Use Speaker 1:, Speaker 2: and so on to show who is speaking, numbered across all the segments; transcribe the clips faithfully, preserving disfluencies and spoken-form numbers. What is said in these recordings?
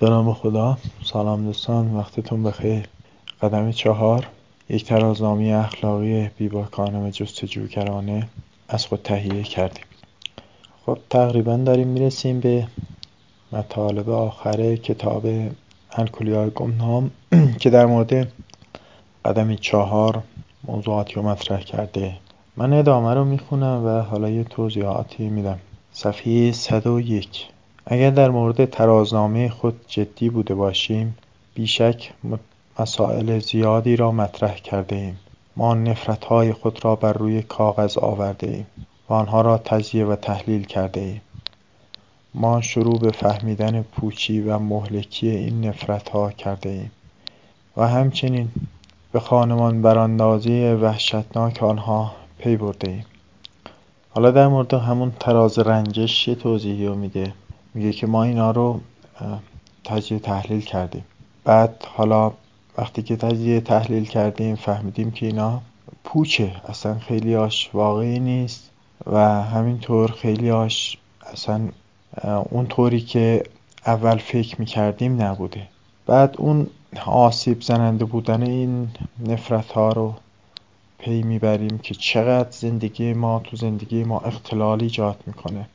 Speaker 1: به نام خدا. سلام دوستان، وقتتون بخیر. قدم چهار، یک ترازنامه اخلاقی بی‌باکانه و جستجوگرانه از خود تهیه کردیم. خب تقریبا داریم میرسیم به مطالب آخر کتاب الکلیات گمنام که در مورد قدم چهار موضوعاتی رو مطرح کرده. من ادامه رو میخونم و حالا یه توضیحاتی میدم. صفحه صد و یک. اگر در مورد ترازنامه خود جدی بوده باشیم، بیشک مسائل زیادی را مطرح کرده ایم. ما نفرت‌های خود را بر روی کاغذ آورده ایم و آنها را تجزیه و تحلیل کرده ایم. ما شروع به فهمیدن پوچی و مهلکی این نفرت‌ها کرده ایم و همچنین به خانمان براندازی وحشتناک آنها پی برده ایم. حالا در مورد همون تراز رنجش یه توضیحی رو میده. میگه که ما اینا رو تجزیه تحلیل کردیم. بعد حالا وقتی که تجزیه تحلیل کردیم فهمیدیم که اینا پوچه، اصلا خیلی هاش واقعی نیست و همینطور خیلی هاش اصلا اون طوری که اول فکر میکردیم نبوده. بعد اون آسیب زننده بودن این نفرت ها رو پی میبریم که چقدر زندگی ما تو زندگی ما اختلال ایجاد میکنه.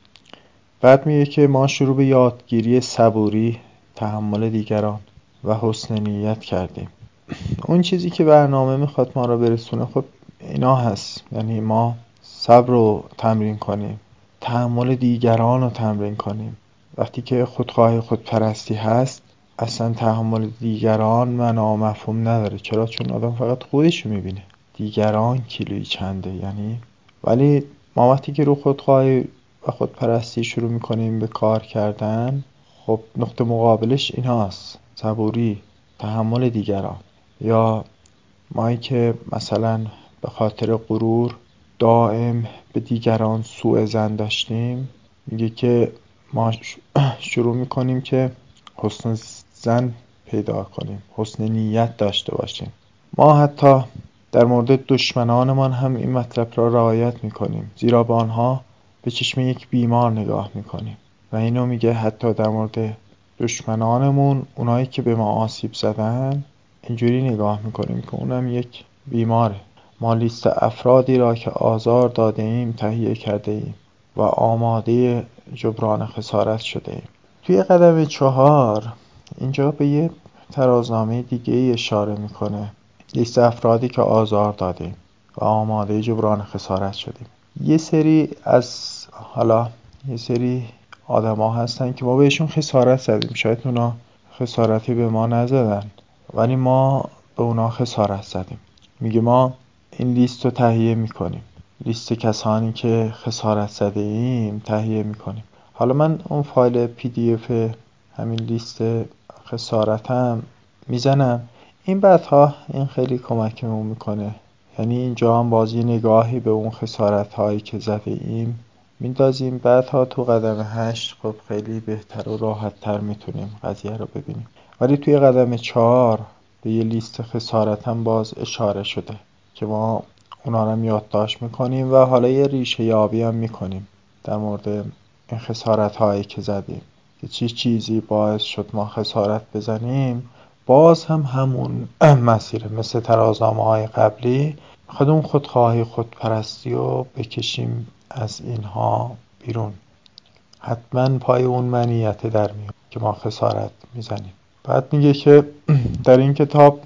Speaker 1: بعد میگه که ما شروع به یادگیری صبوری، تحمل دیگران و حسن نیت کردیم. اون چیزی که برنامه میخواد ما رو برسونه خب اینا هست، یعنی ما صبر رو تمرین کنیم، تحمل دیگران رو تمرین کنیم. وقتی که خودخواه خودپرستی هست اصلا تحمل دیگران معنا مفهوم نداره. چرا؟ چون آدم فقط خودش رو میبینه، دیگران کیلویی چنده. یعنی ولی ما وقتی که رو خودخواهی و خودپرستی شروع میکنیم به کار کردن، خب نقطه مقابلش این هاست: صبوری، تحمل دیگران. یا مایی که مثلا به خاطر غرور دائم به دیگران سوء ظن داشتیم، میگه که ما شروع میکنیم که حسن ظن پیدا کنیم، حسن نیت داشته باشیم. ما حتی در مورد دشمنانمان هم این مطلب را رعایت میکنیم، زیرا به آنها به چشم یک بیمار نگاه میکنیم. و اینو میگه حتی در مورد دشمنانمون، اونایی که به ما آسیب زدن، اینجوری نگاه میکنیم که اونم یک بیماره. ما لیست افرادی را که آزار داده ایم تهیه کرده ایم و آماده جبران خسارت شده ایم. توی قدم چهار اینجا به یه ترازنامه دیگه ای اشاره میکنه: لیست افرادی که آزار دادیم و آماده جبران خسارت شدیم. یه سری از حالا یه سری آدم ها هستن که ما بهشون خسارت زدیم، شاید اونا خسارتی به ما نزدن ولی ما به اونا خسارت زدیم. میگه ما این لیست رو تهیه میکنیم، لیست کسانی که خسارت زده ایم تهیه میکنیم. حالا من اون فایل پی دی اف همین لیست خسارتم میزنم. این بعدها این خیلی کمکمون میکنه، یعنی اینجا هم بازی نگاهی به اون خسارت هایی که زده ایم میندازیم. بعدها تو قدم هشت خب خیلی بهتر و راحت تر میتونیم قضیه رو ببینیم. ولی توی قدم چهار به یه لیست خسارت هم باز اشاره شده که ما اونا رو یادداشت میکنیم و حالا یه ریشه یابی هم میکنیم در مورد این خسارت هایی که زدیم، که چی چیزی باعث شد ما خسارت بزنیم. باز هم همون مسیره، مثل ترازنامه های قبلی خود اون خودخواهی خودپرستی رو بکشیم از اینها بیرون. حتما پای اون منیت در میاد که ما خسارت میزنیم. بعد میگه که در این کتاب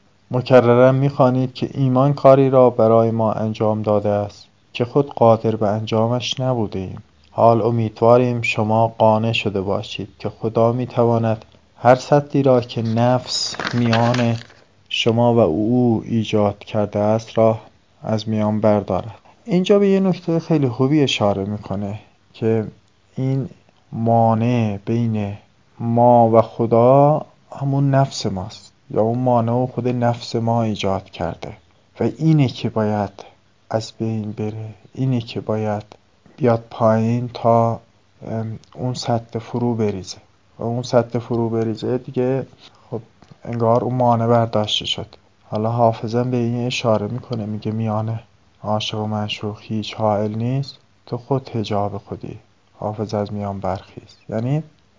Speaker 1: مکررا میخوانید که ایمان کاری را برای ما انجام داده است که خود قادر به انجامش نبوده ایم. حال امیدواریم شما قانع شده باشید که خدا میتواند هر سدی را که نفس میان شما و او ایجاد کرده است را از میان بردارد. اینجا به یه نکته خیلی خوبی اشاره میکنه که این مانع بین ما و خدا همون نفس ماست، یا اون مانع و خود نفس ما ایجاد کرده و اینه که باید از بین بره، اینه که باید بیاد پایین تا اون سطح فرو بریزه و اون سطح فرو بریزه دیگه خب انگار اون مانع برداشته شد. حالا حافظم به این اشاره میکنه، میگه میانه عاشق و معشوق هیچ حائل نیست، تو خود حجاب خودی حافظ از میان برخیز. یعنی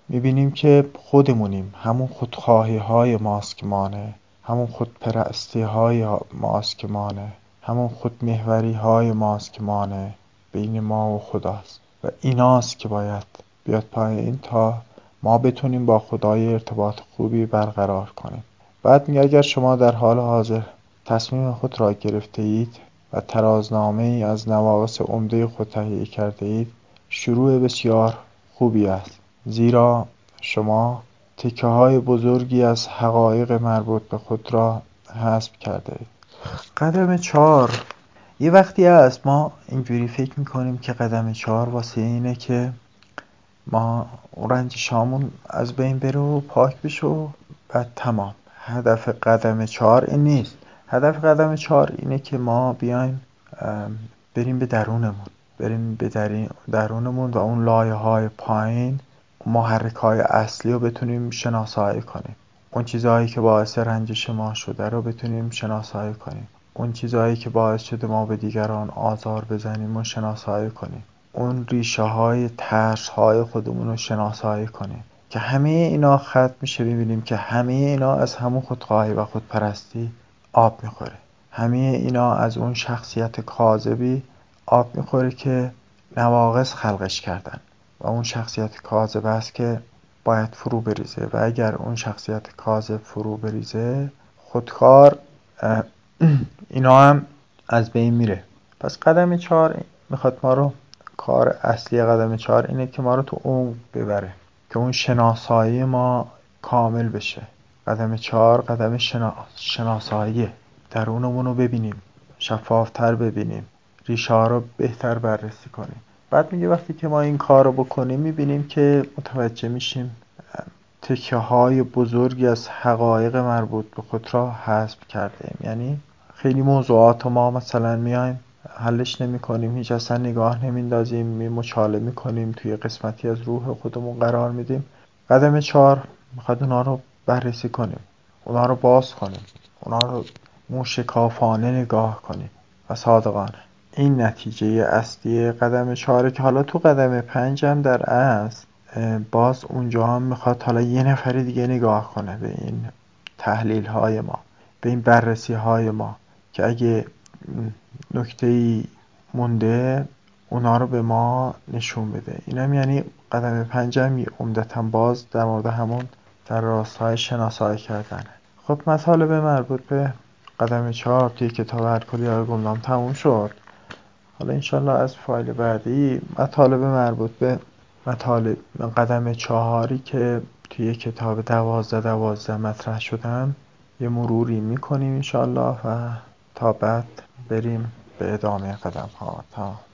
Speaker 1: میبینیم که خودمونیم، همون خودخواهی های ماست که مانه، همون خودپرستی های ماست که مانه، همون خودمحوری های ماست که مانه بین ما و خداست و ایناست که باید بیاد پایین تا ما بتونیم با خدای ارتباط خوبی برقرار کنیم. بعد میگه اگر شما در حال حاضر تصمیم خود را گرفته اید و ترازنامه ای از نواقص عمده خود تهیه کرده اید، شروع بسیار خوبی است، زیرا شما تکه های بزرگی از حقایق مربوط به خود را حذف کرده اید. قدم چهار، یه وقتی هست ما اینجوری فکر میکنیم که قدم چهار واسه اینه که ما رنجشامون از بین بره و پاک بشه و بعد تمام. هدف قدم چهار این نیست. هدف قدم چهار اینه که ما بیایم بریم به درونمون، بریم به درونمون و اون لایه های پایین، محرک های اصلی رو بتونیم شناسایی کنیم. اون چیزهایی که باعث رنجش ما شده رو بتونیم شناسایی کنیم. اون چیزهایی که باعث شده ما به دیگران آزار بزنیم و شناسایی کنیم. اون ریشه های ترس های خودمون رو شناسایی کنیم که همه اینا ختم میشه. ببینیم که همه اینا از همون خودخواهی و خودپرستی آب میخوره. همه اینا از اون شخصیت کاذبی آب میخوره که نواقص خلقش کردن و اون شخصیت کاذب است که باید فرو بریزه و اگر اون شخصیت کاذب فرو بریزه، خودکار اینا هم از بین میره. پس قدم چهار میخواد ما رو، کار اصلی قدم چهار اینه که ما رو تو اون ببره که اون شناسایی ما کامل بشه. قدم چهار قدم شنا... شناساییه، درونمون رو ببینیم، شفافتر ببینیم، ریشه ها رو بهتر بررسی کنیم. بعد میگه وقتی که ما این کار رو بکنیم میبینیم که متوجه میشیم تکه های بزرگی از حقایق مربوط به خود را حذف کردیم. یعنی خیلی موضوعات ما مثلا میایم حلش نمی کنیم، هیچ اصلا نگاه نمیندازیم، می مچاله میکنیم، توی قسمتی از روح خودمون قرار میدیم. قدم چهار میخواد اونا رو بررسی کنیم، اونا رو باز کنیم، اونا رو موشکافانه نگاه کنیم و صادقانه. این نتیجه اصلی قدم چهاره که حالا تو قدم پنج هم در اصل باز اونجا هم میخواد حالا یه نفر دیگه نگاه کنه به این تحلیل های ما، به این بررسی های ما، که اگه نکته‌ای مونده اونا رو به ما نشون بده. اینم یعنی قدم پنجم عمدتاً باز در مورد همون در راستای شناسایی کردنه. خب مطالب مربوط به قدم چهار توی کتاب الکلی های گمنام تموم شد. حالا انشالله از فایل بعدی مطالب مربوط به مطالب قدم چهاری که توی کتاب دوازده دوازده مطرح شدن یه مروری میکنیم انشالله و تا بعد بریم به ادامه قدم ها. تا